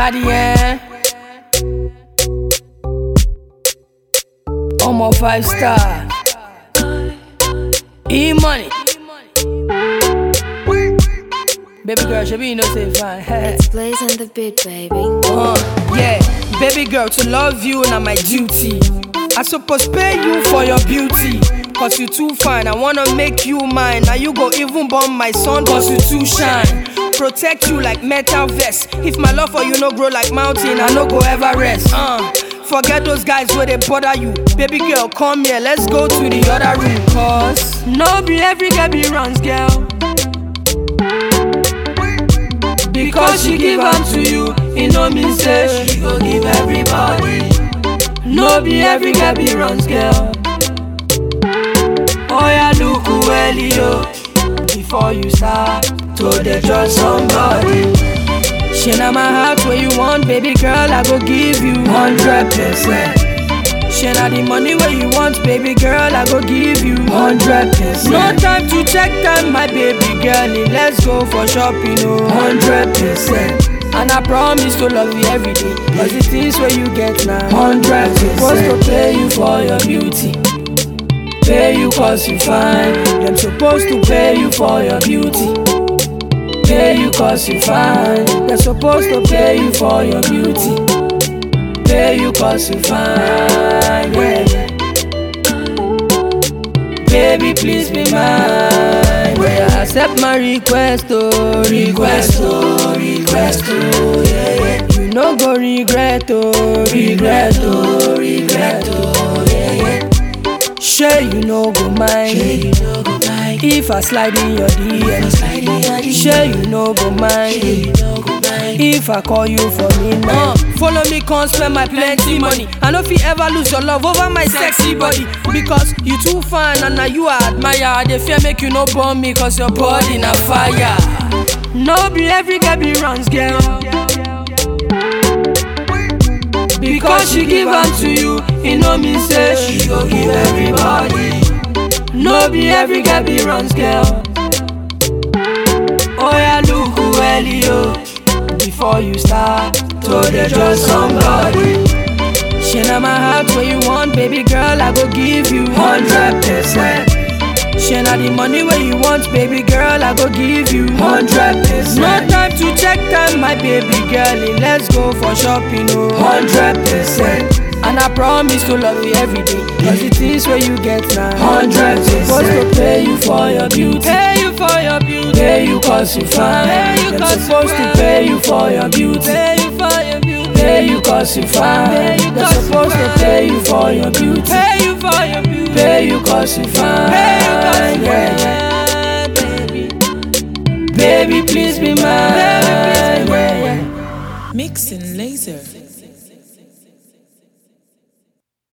Daddy, Almost 5 star. E-money. Baby girl, should be you know say fine. It's Blaze on the beat, baby. Yeah, baby girl, to love you na my duty. I suppose pay you for your beauty, cause you too fine. I wanna make you mine. Now you go even born my son, cause you too shine. Protect you like metal vest. If my love for you no grow like mountain, I no go ever rest. Forget those guys where they bother you. Baby girl, come here, let's go to the other room. Cause no be every girl be runs, girl. Because she give am to you, it no mean say she go give everybody. No be every girl be runs, girl. Oh yeah, look well, yo, before you start to dey trust somebody. She na my heart where you want, baby girl, I go give you 100%. She na the money where you want, baby girl, I go give you 100%. No time to check time, my baby girl, let's go for shopping, 100%. And I promise to love you every day, cause the things where you get now 100%. Supposed to pay you for your beauty, pay you cause you fine. Them supposed to pay you for your beauty, pay you cause you fine. They're supposed to pay you for your beauty, pay you cause you fine, yeah. Baby, please be mine, yeah. Accept my request, oh, request, oh, request, oh, yeah. You no go regret, oh, regret, oh, regret, oh, yeah. Sure you no go mind, if I slide in your DM. Sure you no go mind, if I call you for midnight. Follow me, come spend my plenty money. I know if you ever lose your love over my sexy body, because you too fine and now you I admire. They fear make you no burn me, cause your body na fire. No be every girl be runs, girl. Because she give am to you, it no mean say she go give everybody. No be every girl be runs, girl. Oh yeah, look well, yo, before you start to dey trust somebody. She na my heart where you want, baby girl, I go give you 100%. She na the money where you want, baby girl, I go give you 100%. No time to check time, my baby girl, let's go for shopping, 100%. And I promise to love you every day, cause the things where you get now 100%. Supposed to pay you for your beauty, pay you for your beauty, pay you cause you fine. They're supposed to pay you for your beauty, pay you for your beauty, pay you cause you fine. They're supposed to pay you for your beauty, pay you for your beauty, pay you cause you fine, yeah. Baby, baby, please be mine, yeah. Mixing Laser.